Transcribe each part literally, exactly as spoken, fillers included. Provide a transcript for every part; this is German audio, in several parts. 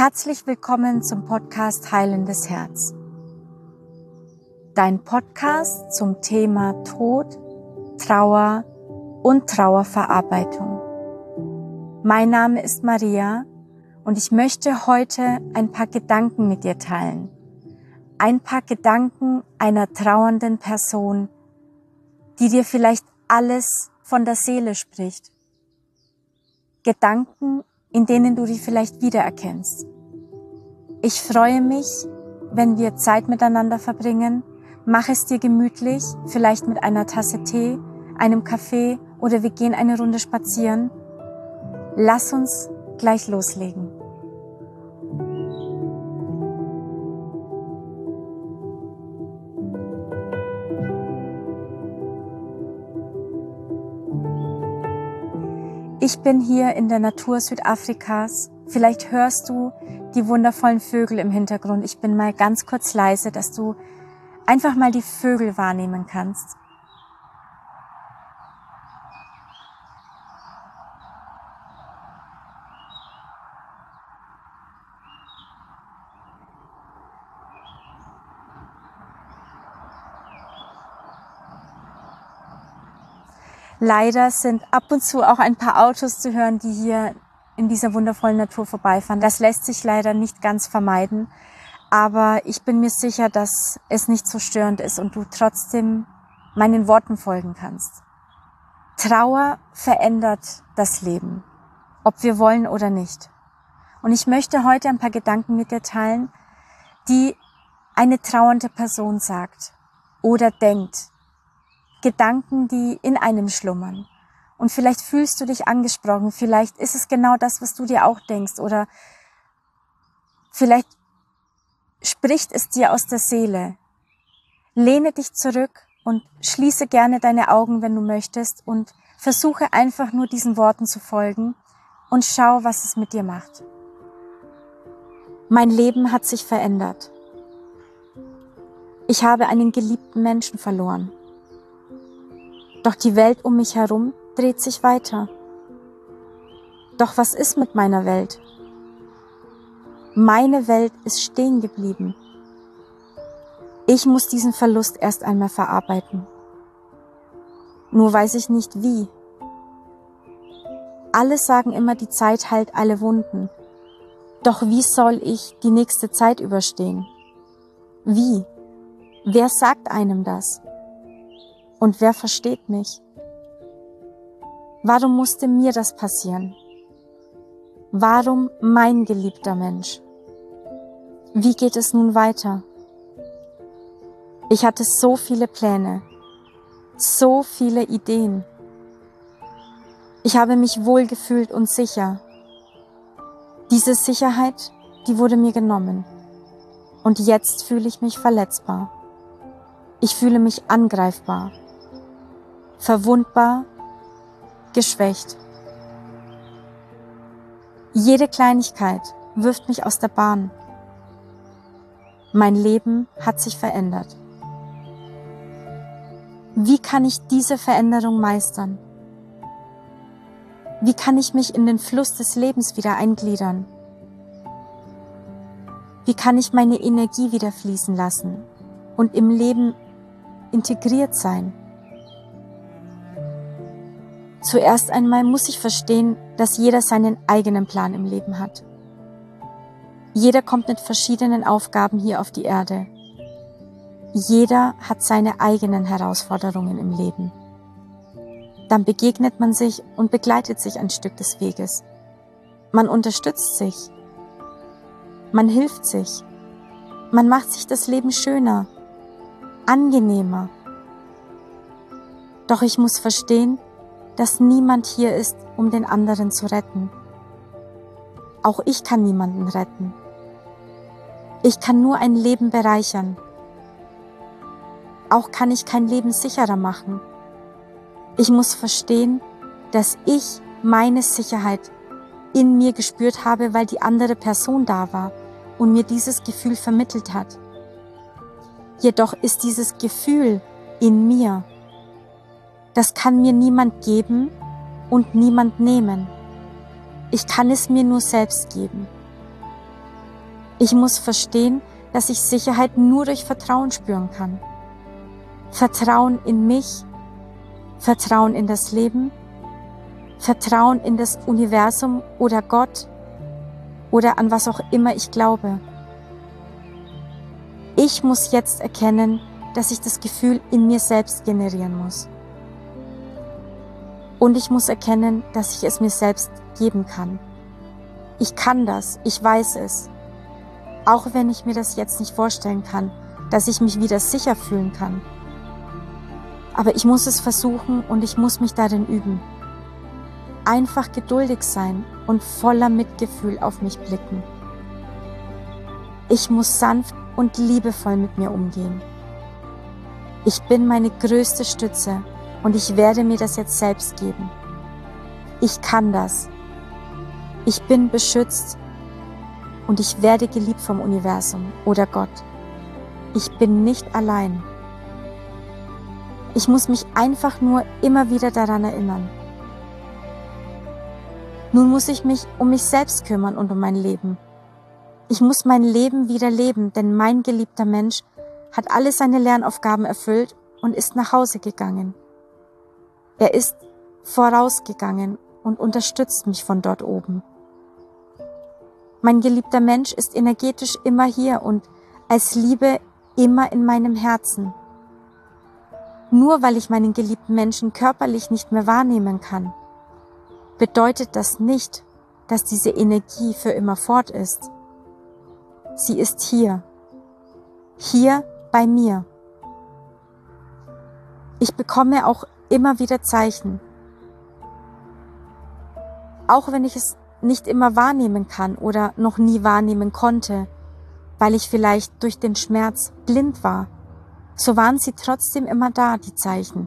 Herzlich willkommen zum Podcast Heilendes Herz. Dein Podcast zum Thema Tod, Trauer und Trauerverarbeitung. Mein Name ist Maria und ich möchte heute ein paar Gedanken mit dir teilen. Ein paar Gedanken einer trauernden Person, die dir vielleicht alles von der Seele spricht. Gedanken, in denen du dich vielleicht wiedererkennst. Ich freue mich, wenn wir Zeit miteinander verbringen. Mach es dir gemütlich, vielleicht mit einer Tasse Tee, einem Kaffee oder wir gehen eine Runde spazieren. Lass uns gleich loslegen. Ich bin hier in der Natur Südafrikas. Vielleicht hörst du die wundervollen Vögel im Hintergrund. Ich bin mal ganz kurz leise, dass du einfach mal die Vögel wahrnehmen kannst. Leider sind ab und zu auch ein paar Autos zu hören, die hier in dieser wundervollen Natur vorbeifahren. Das lässt sich leider nicht ganz vermeiden, aber ich bin mir sicher, dass es nicht so störend ist und du trotzdem meinen Worten folgen kannst. Trauer verändert das Leben, ob wir wollen oder nicht. Und ich möchte heute ein paar Gedanken mit dir teilen, die eine trauernde Person sagt oder denkt. Gedanken, die in einem schlummern. Und vielleicht fühlst du dich angesprochen, vielleicht ist es genau das, was du dir auch denkst oder vielleicht spricht es dir aus der Seele. Lehne dich zurück und schließe gerne deine Augen, wenn du möchtest und versuche einfach nur diesen Worten zu folgen und schau, was es mit dir macht. Mein Leben hat sich verändert. Ich habe einen geliebten Menschen verloren. Doch die Welt um mich herum dreht sich weiter. Doch was ist mit meiner Welt? Meine Welt ist stehen geblieben. Ich muss diesen Verlust erst einmal verarbeiten. Nur weiß ich nicht wie. Alle sagen immer, die Zeit heilt alle Wunden. Doch wie soll ich die nächste Zeit überstehen? Wie? Wer sagt einem das? Und wer versteht mich? Warum musste mir das passieren? Warum mein geliebter Mensch? Wie geht es nun weiter? Ich hatte so viele Pläne, so viele Ideen. Ich habe mich wohlgefühlt und sicher. Diese Sicherheit, die wurde mir genommen. Und jetzt fühle ich mich verletzbar. Ich fühle mich angreifbar. Verwundbar, geschwächt. Jede Kleinigkeit wirft mich aus der Bahn. Mein Leben hat sich verändert. Wie kann ich diese Veränderung meistern? Wie kann ich mich in den Fluss des Lebens wieder eingliedern? Wie kann ich meine Energie wieder fließen lassen und im Leben integriert sein? Zuerst einmal muss ich verstehen, dass jeder seinen eigenen Plan im Leben hat. Jeder kommt mit verschiedenen Aufgaben hier auf die Erde. Jeder hat seine eigenen Herausforderungen im Leben. Dann begegnet man sich und begleitet sich ein Stück des Weges. Man unterstützt sich. Man hilft sich. Man macht sich das Leben schöner, angenehmer. Doch ich muss verstehen, dass niemand hier ist, um den anderen zu retten. Auch ich kann niemanden retten. Ich kann nur ein Leben bereichern. Auch kann ich kein Leben sicherer machen. Ich muss verstehen, dass ich meine Sicherheit in mir gespürt habe, weil die andere Person da war und mir dieses Gefühl vermittelt hat. Jedoch ist dieses Gefühl in mir. Das kann mir niemand geben und niemand nehmen. Ich kann es mir nur selbst geben. Ich muss verstehen, dass ich Sicherheit nur durch Vertrauen spüren kann. Vertrauen in mich, Vertrauen in das Leben, Vertrauen in das Universum oder Gott oder an was auch immer ich glaube. Ich muss jetzt erkennen, dass ich das Gefühl in mir selbst generieren muss. Und ich muss erkennen, dass ich es mir selbst geben kann. Ich kann das, ich weiß es. Auch wenn ich mir das jetzt nicht vorstellen kann, dass ich mich wieder sicher fühlen kann. Aber ich muss es versuchen und ich muss mich darin üben. Einfach geduldig sein und voller Mitgefühl auf mich blicken. Ich muss sanft und liebevoll mit mir umgehen. Ich bin meine größte Stütze und ich werde mir das jetzt selbst geben. Ich kann das. Ich bin beschützt und ich werde geliebt vom Universum oder Gott. Ich bin nicht allein. Ich muss mich einfach nur immer wieder daran erinnern. Nun muss ich mich um mich selbst kümmern und um mein Leben. Ich muss mein Leben wieder leben, denn mein geliebter Mensch hat alle seine Lernaufgaben erfüllt und ist nach Hause gegangen. Er ist vorausgegangen und unterstützt mich von dort oben. Mein geliebter Mensch ist energetisch immer hier und als Liebe immer in meinem Herzen. Nur weil ich meinen geliebten Menschen körperlich nicht mehr wahrnehmen kann, bedeutet das nicht, dass diese Energie für immer fort ist. Sie ist hier, hier bei mir. Ich bekomme auch immer wieder Zeichen. Auch wenn ich es nicht immer wahrnehmen kann oder noch nie wahrnehmen konnte, weil ich vielleicht durch den Schmerz blind war, so waren sie trotzdem immer da, die Zeichen.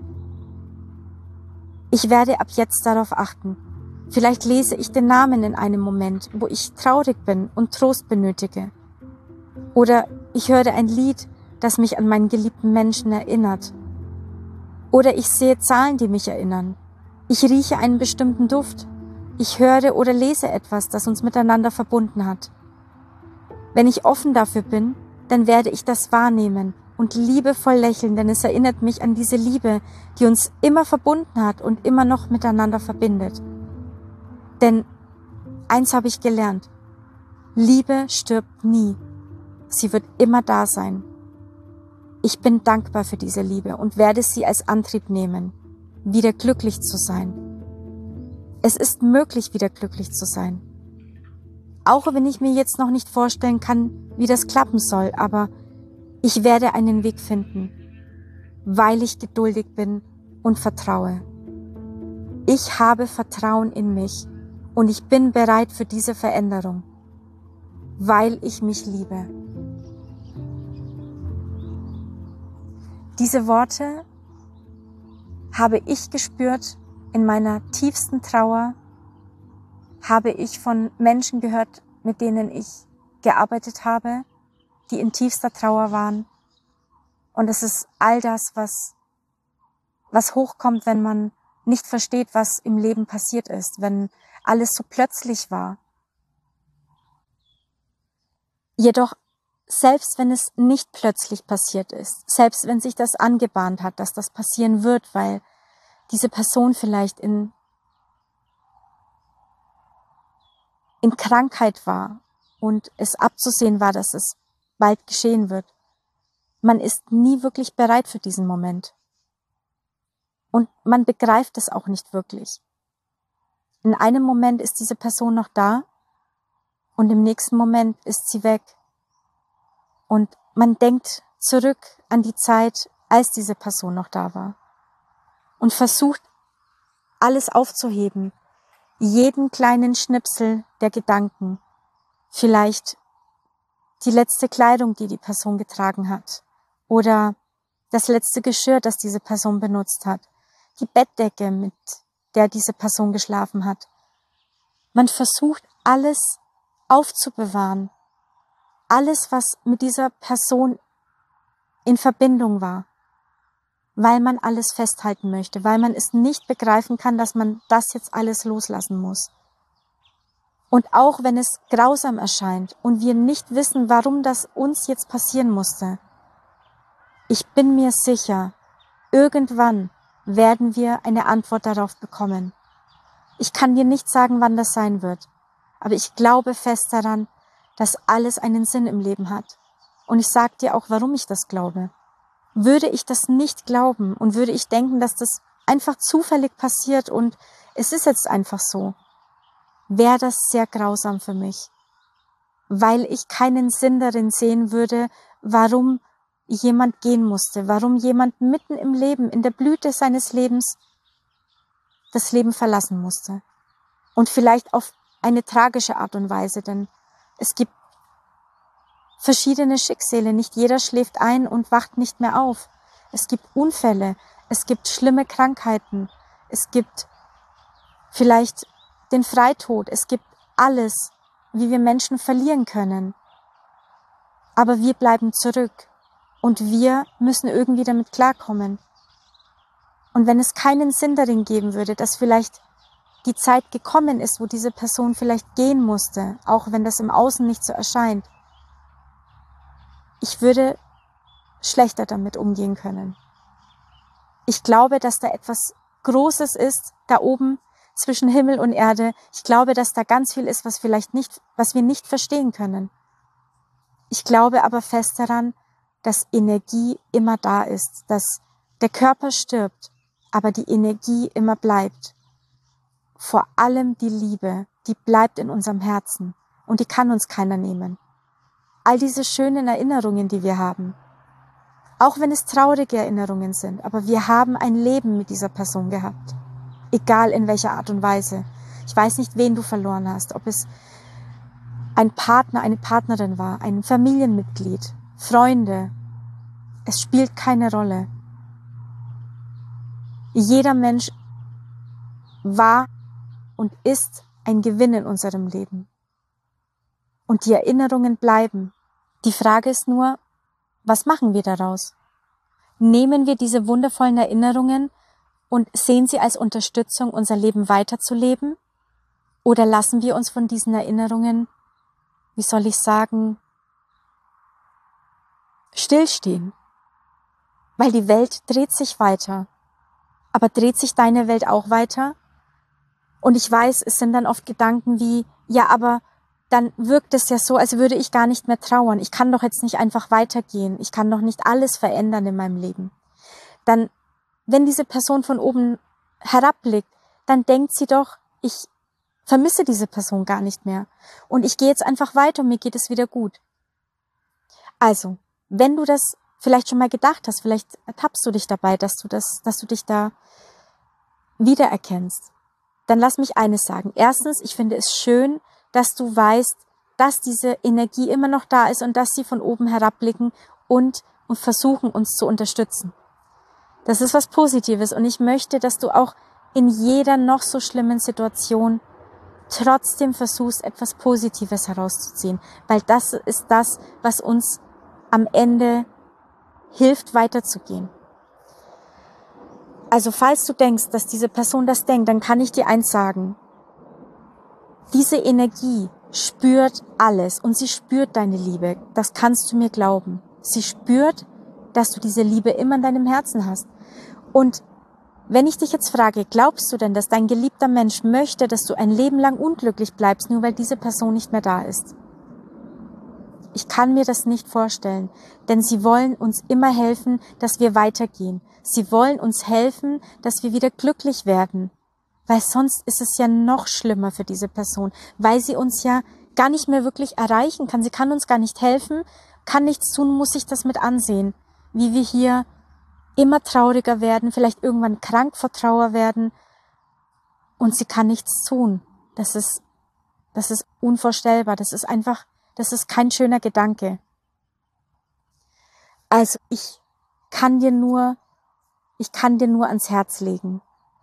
Ich werde ab jetzt darauf achten. Vielleicht lese ich den Namen in einem Moment, wo ich traurig bin und Trost benötige. Oder ich höre ein Lied, das mich an meinen geliebten Menschen erinnert. Oder ich sehe Zahlen, die mich erinnern. Ich rieche einen bestimmten Duft. Ich höre oder lese etwas, das uns miteinander verbunden hat. Wenn ich offen dafür bin, dann werde ich das wahrnehmen und liebevoll lächeln, denn es erinnert mich an diese Liebe, die uns immer verbunden hat und immer noch miteinander verbindet. Denn eins habe ich gelernt: Liebe stirbt nie. Sie wird immer da sein. Ich bin dankbar für diese Liebe und werde sie als Antrieb nehmen, wieder glücklich zu sein. Es ist möglich, wieder glücklich zu sein. Auch wenn ich mir jetzt noch nicht vorstellen kann, wie das klappen soll, aber ich werde einen Weg finden, weil ich geduldig bin und vertraue. Ich habe Vertrauen in mich und ich bin bereit für diese Veränderung, weil ich mich liebe. Diese Worte habe ich gespürt in meiner tiefsten Trauer, habe ich von Menschen gehört, mit denen ich gearbeitet habe, die in tiefster Trauer waren. Und es ist all das, was, was hochkommt, wenn man nicht versteht, was im Leben passiert ist, wenn alles so plötzlich war. Jedoch, selbst wenn es nicht plötzlich passiert ist, selbst wenn sich das angebahnt hat, dass das passieren wird, weil diese Person vielleicht in, in Krankheit war und es abzusehen war, dass es bald geschehen wird. Man ist nie wirklich bereit für diesen Moment. Und man begreift es auch nicht wirklich. In einem Moment ist diese Person noch da und im nächsten Moment ist sie weg. Und man denkt zurück an die Zeit, als diese Person noch da war. Und versucht, alles aufzuheben, jeden kleinen Schnipsel der Gedanken, vielleicht die letzte Kleidung, die die Person getragen hat, oder das letzte Geschirr, das diese Person benutzt hat, die Bettdecke, mit der diese Person geschlafen hat. Man versucht, alles aufzubewahren, alles, was mit dieser Person in Verbindung war, weil man alles festhalten möchte, weil man es nicht begreifen kann, dass man das jetzt alles loslassen muss. Und auch wenn es grausam erscheint und wir nicht wissen, warum das uns jetzt passieren musste, ich bin mir sicher, irgendwann werden wir eine Antwort darauf bekommen. Ich kann dir nicht sagen, wann das sein wird, aber ich glaube fest daran, dass alles einen Sinn im Leben hat. Und ich sage dir auch, warum ich das glaube. Würde ich das nicht glauben und würde ich denken, dass das einfach zufällig passiert und es ist jetzt einfach so, wäre das sehr grausam für mich, weil ich keinen Sinn darin sehen würde, warum jemand gehen musste, warum jemand mitten im Leben, in der Blüte seines Lebens, das Leben verlassen musste. Und vielleicht auf eine tragische Art und Weise, denn es gibt verschiedene Schicksale. Nicht jeder schläft ein und wacht nicht mehr auf. Es gibt Unfälle, es gibt schlimme Krankheiten, es gibt vielleicht den Freitod, es gibt alles, wie wir Menschen verlieren können. Aber wir bleiben zurück und wir müssen irgendwie damit klarkommen. Und wenn es keinen Sinn darin geben würde, dass vielleicht die Zeit gekommen ist, wo diese Person vielleicht gehen musste, auch wenn das im Außen nicht so erscheint, ich würde schlechter damit umgehen können. Ich glaube, dass da etwas Großes ist, da oben zwischen Himmel und Erde. Ich glaube, dass da ganz viel ist, was vielleicht nicht, was wir nicht verstehen können. Ich glaube aber fest daran, dass Energie immer da ist, dass der Körper stirbt, aber die Energie immer bleibt. Vor allem die Liebe, die bleibt in unserem Herzen und die kann uns keiner nehmen. All diese schönen Erinnerungen, die wir haben, auch wenn es traurige Erinnerungen sind, aber wir haben ein Leben mit dieser Person gehabt, egal in welcher Art und Weise. Ich weiß nicht, wen du verloren hast, ob es ein Partner, eine Partnerin war, ein Familienmitglied, Freunde. Es spielt keine Rolle. Jeder Mensch war und ist ein Gewinn in unserem Leben. Und die Erinnerungen bleiben. Die Frage ist nur, was machen wir daraus? Nehmen wir diese wundervollen Erinnerungen und sehen sie als Unterstützung, unser Leben weiterzuleben? Oder lassen wir uns von diesen Erinnerungen, wie soll ich sagen, stillstehen? Weil die Welt dreht sich weiter. Aber dreht sich deine Welt auch weiter? Und ich weiß, es sind dann oft Gedanken wie, ja, aber dann wirkt es ja so, als würde ich gar nicht mehr trauern. Ich kann doch jetzt nicht einfach weitergehen. Ich kann doch nicht alles verändern in meinem Leben. Dann, wenn diese Person von oben herabblickt, dann denkt sie doch, ich vermisse diese Person gar nicht mehr. Und ich gehe jetzt einfach weiter und mir geht es wieder gut. Also, wenn du das vielleicht schon mal gedacht hast, vielleicht ertappst du dich dabei, dass du das, dass du dich da wiedererkennst, dann lass mich eines sagen. Erstens, ich finde es schön, dass du weißt, dass diese Energie immer noch da ist und dass sie von oben herabblicken und, und versuchen, uns zu unterstützen. Das ist was Positives und ich möchte, dass du auch in jeder noch so schlimmen Situation trotzdem versuchst, etwas Positives herauszuziehen, weil das ist das, was uns am Ende hilft, weiterzugehen. Also falls du denkst, dass diese Person das denkt, dann kann ich dir eins sagen. Diese Energie spürt alles und sie spürt deine Liebe. Das kannst du mir glauben. Sie spürt, dass du diese Liebe immer in deinem Herzen hast. Und wenn ich dich jetzt frage, glaubst du denn, dass dein geliebter Mensch möchte, dass du ein Leben lang unglücklich bleibst, nur weil diese Person nicht mehr da ist? Ich kann mir das nicht vorstellen, denn sie wollen uns immer helfen, dass wir weitergehen. Sie wollen uns helfen, dass wir wieder glücklich werden, weil sonst ist es ja noch schlimmer für diese Person, weil sie uns ja gar nicht mehr wirklich erreichen kann. Sie kann uns gar nicht helfen, kann nichts tun, muss sich das mit ansehen, wie wir hier immer trauriger werden, vielleicht irgendwann krank vor Trauer werden und sie kann nichts tun. Das ist, das ist unvorstellbar. Das ist einfach, das ist kein schöner Gedanke. Also ich kann dir nur, ich kann dir nur ans Herz legen.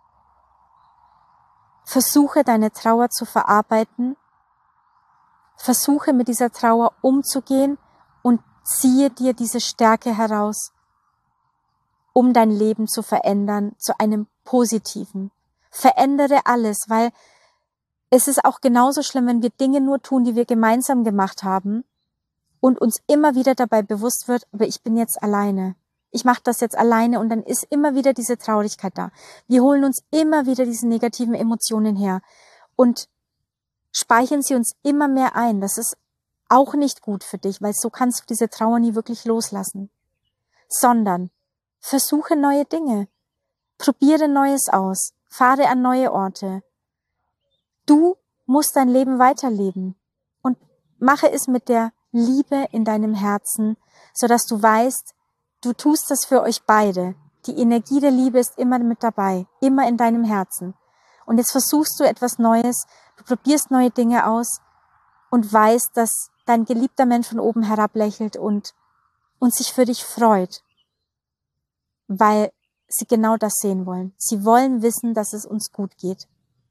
Versuche deine Trauer zu verarbeiten. Versuche mit dieser Trauer umzugehen und ziehe dir diese Stärke heraus, um dein Leben zu verändern, zu einem Positiven. Verändere alles, weil es ist auch genauso schlimm, wenn wir Dinge nur tun, die wir gemeinsam gemacht haben und uns immer wieder dabei bewusst wird, aber ich bin jetzt alleine. Ich mache das jetzt alleine und dann ist immer wieder diese Traurigkeit da. Wir holen uns immer wieder diese negativen Emotionen her und speichern sie uns immer mehr ein. Das ist auch nicht gut für dich, weil so kannst du diese Trauer nie wirklich loslassen. Sondern versuche neue Dinge. Probiere Neues aus. Fahre an neue Orte. Du musst dein Leben weiterleben und mache es mit der Liebe in deinem Herzen, sodass du weißt, du tust das für euch beide. Die Energie der Liebe ist immer mit dabei, immer in deinem Herzen. Und jetzt versuchst du etwas Neues, du probierst neue Dinge aus und weißt, dass dein geliebter Mensch von oben herab lächelt und, und sich für dich freut, weil sie genau das sehen wollen. Sie wollen wissen, dass es uns gut geht.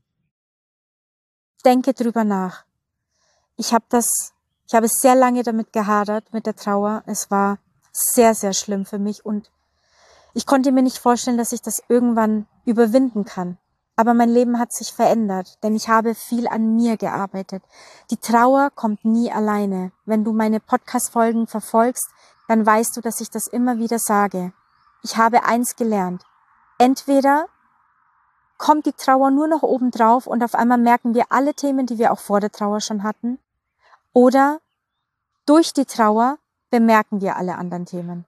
Denke drüber nach. Ich habe das, ich habe sehr lange damit gehadert, mit der Trauer. Es war sehr, sehr schlimm für mich und ich konnte mir nicht vorstellen, dass ich das irgendwann überwinden kann. Aber mein Leben hat sich verändert, denn ich habe viel an mir gearbeitet. Die Trauer kommt nie alleine. Wenn du meine Podcast-Folgen verfolgst, dann weißt du, dass ich das immer wieder sage. Ich habe eins gelernt. Entweder kommt die Trauer nur noch oben drauf und auf einmal merken wir alle Themen, die wir auch vor der Trauer schon hatten. Oder durch die Trauer bemerken wir alle anderen Themen.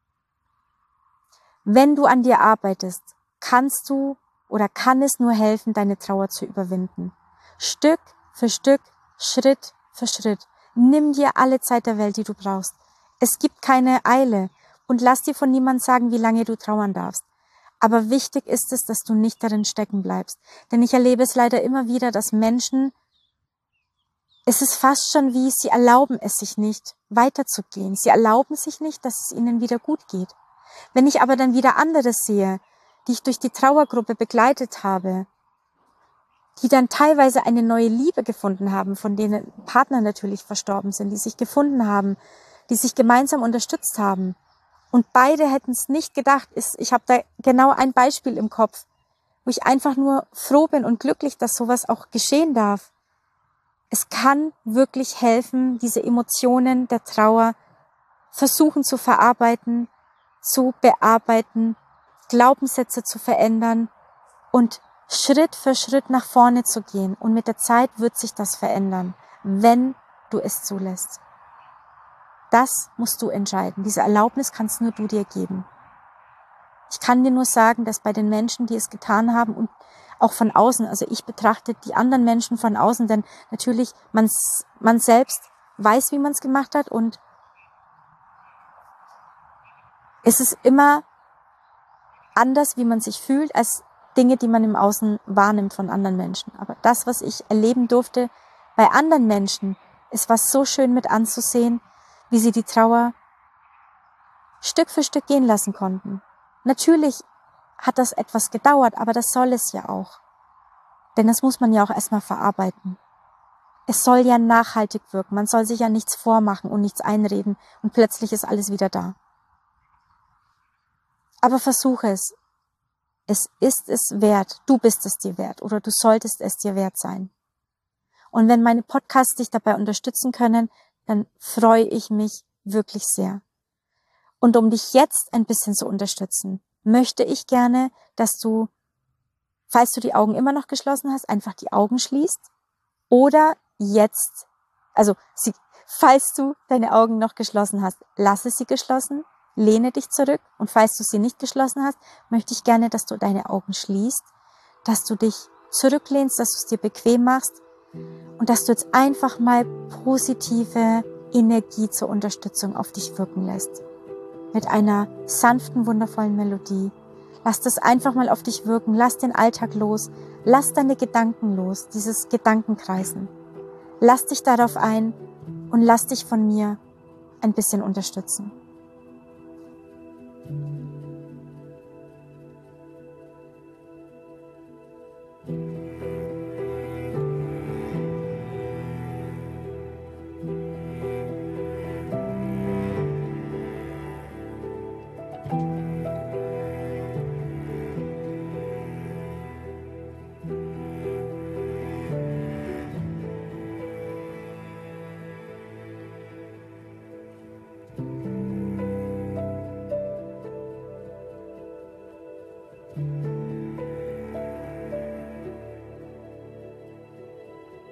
Wenn du an dir arbeitest, kannst du oder kann es nur helfen, deine Trauer zu überwinden. Stück für Stück, Schritt für Schritt. Nimm dir alle Zeit der Welt, die du brauchst. Es gibt keine Eile und lass dir von niemandem sagen, wie lange du trauern darfst. Aber wichtig ist es, dass du nicht darin stecken bleibst. Denn ich erlebe es leider immer wieder, dass Menschen, es ist fast schon wie, sie erlauben es sich nicht, weiterzugehen. Sie erlauben sich nicht, dass es ihnen wieder gut geht. Wenn ich aber dann wieder andere sehe, die ich durch die Trauergruppe begleitet habe, die dann teilweise eine neue Liebe gefunden haben, von denen Partner natürlich verstorben sind, die sich gefunden haben, die sich gemeinsam unterstützt haben. Und beide hätten es nicht gedacht. Ich habe da genau ein Beispiel im Kopf, wo ich einfach nur froh bin und glücklich, dass sowas auch geschehen darf. Es kann wirklich helfen, diese Emotionen der Trauer versuchen zu verarbeiten, zu bearbeiten, Glaubenssätze zu verändern und Schritt für Schritt nach vorne zu gehen. Und mit der Zeit wird sich das verändern, wenn du es zulässt. Das musst du entscheiden. Diese Erlaubnis kannst nur du dir geben. Ich kann dir nur sagen, dass bei den Menschen, die es getan haben und auch von außen, also ich betrachte die anderen Menschen von außen, denn natürlich man, man selbst weiß, wie man es gemacht hat und es ist immer anders, wie man sich fühlt, als Dinge, die man im Außen wahrnimmt von anderen Menschen. Aber das, was ich erleben durfte bei anderen Menschen, es war so schön mit anzusehen, wie sie die Trauer Stück für Stück gehen lassen konnten. Natürlich hat das etwas gedauert, aber das soll es ja auch. Denn das muss man ja auch erstmal verarbeiten. Es soll ja nachhaltig wirken. Man soll sich ja nichts vormachen und nichts einreden und plötzlich ist alles wieder da. Aber versuche es. Es ist es wert. Du bist es dir wert oder du solltest es dir wert sein. Und wenn meine Podcasts dich dabei unterstützen können, dann freue ich mich wirklich sehr. Und um dich jetzt ein bisschen zu unterstützen, möchte ich gerne, dass du, falls du die Augen immer noch geschlossen hast, einfach die Augen schließt oder jetzt, also sie, falls du deine Augen noch geschlossen hast, lasse sie geschlossen, lehne dich zurück und falls du sie nicht geschlossen hast, möchte ich gerne, dass du deine Augen schließt, dass du dich zurücklehnst, dass du es dir bequem machst und dass du jetzt einfach mal positive Energie zur Unterstützung auf dich wirken lässt. Mit einer sanften, wundervollen Melodie. Lass das einfach mal auf dich wirken. Lass den Alltag los. Lass deine Gedanken los, dieses Gedankenkreisen. Lass dich darauf ein und lass dich von mir ein bisschen unterstützen.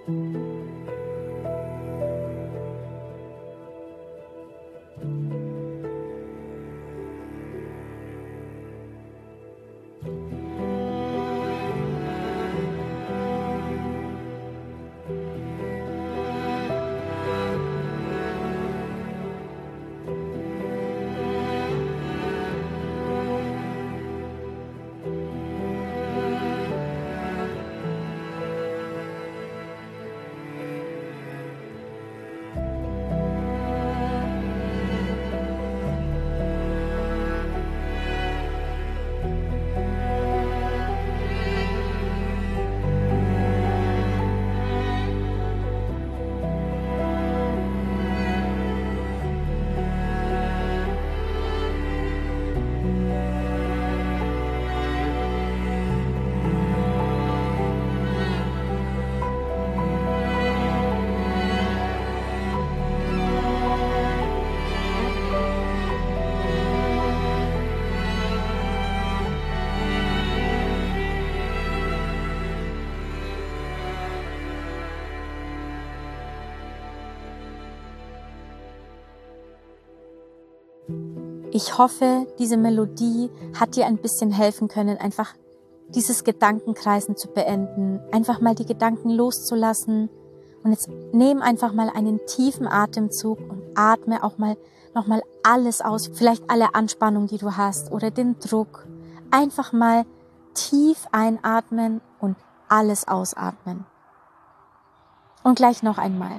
Ich hoffe, diese Melodie hat dir ein bisschen helfen können, einfach dieses Gedankenkreisen zu beenden, einfach mal die Gedanken loszulassen. Und jetzt nehm einfach mal einen tiefen Atemzug und atme auch mal nochmal alles aus, vielleicht alle Anspannung, die du hast oder den Druck. Einfach mal tief einatmen und alles ausatmen. Und gleich noch einmal.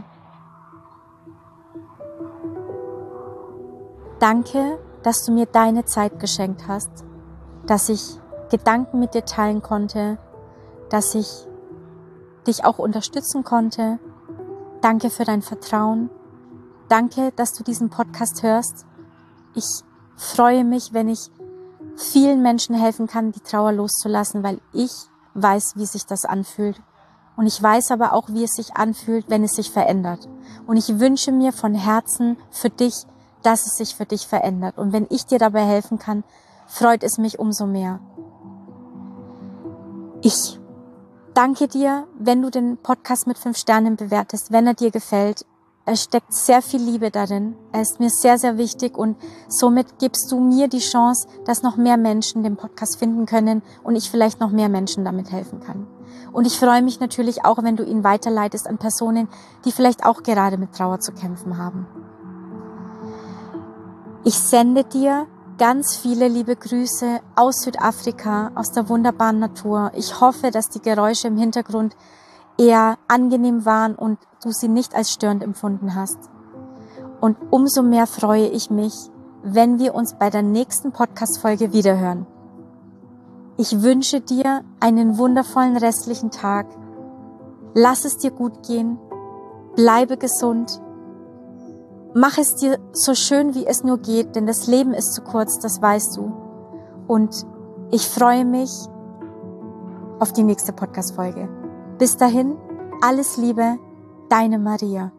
Danke, dass du mir deine Zeit geschenkt hast, dass ich Gedanken mit dir teilen konnte, dass ich dich auch unterstützen konnte. Danke für dein Vertrauen. Danke, dass du diesen Podcast hörst. Ich freue mich, wenn ich vielen Menschen helfen kann, die Trauer loszulassen, weil ich weiß, wie sich das anfühlt. Und ich weiß aber auch, wie es sich anfühlt, wenn es sich verändert. Und ich wünsche mir von Herzen für dich, dass es sich für dich verändert. Und wenn ich dir dabei helfen kann, freut es mich umso mehr. Ich danke dir, wenn du den Podcast mit fünf Sternen bewertest, wenn er dir gefällt. Es steckt sehr viel Liebe darin. Er ist mir sehr, sehr wichtig und somit gibst du mir die Chance, dass noch mehr Menschen den Podcast finden können und ich vielleicht noch mehr Menschen damit helfen kann. Und ich freue mich natürlich auch, wenn du ihn weiterleitest an Personen, die vielleicht auch gerade mit Trauer zu kämpfen haben. Ich sende dir ganz viele liebe Grüße aus Südafrika, aus der wunderbaren Natur. Ich hoffe, dass die Geräusche im Hintergrund eher angenehm waren und du sie nicht als störend empfunden hast. Und umso mehr freue ich mich, wenn wir uns bei der nächsten Podcast-Folge wiederhören. Ich wünsche dir einen wundervollen restlichen Tag. Lass es dir gut gehen. Bleibe gesund. Mach es dir so schön, wie es nur geht, denn das Leben ist zu kurz, das weißt du. Und ich freue mich auf die nächste Podcast-Folge. Bis dahin, alles Liebe, deine Maria.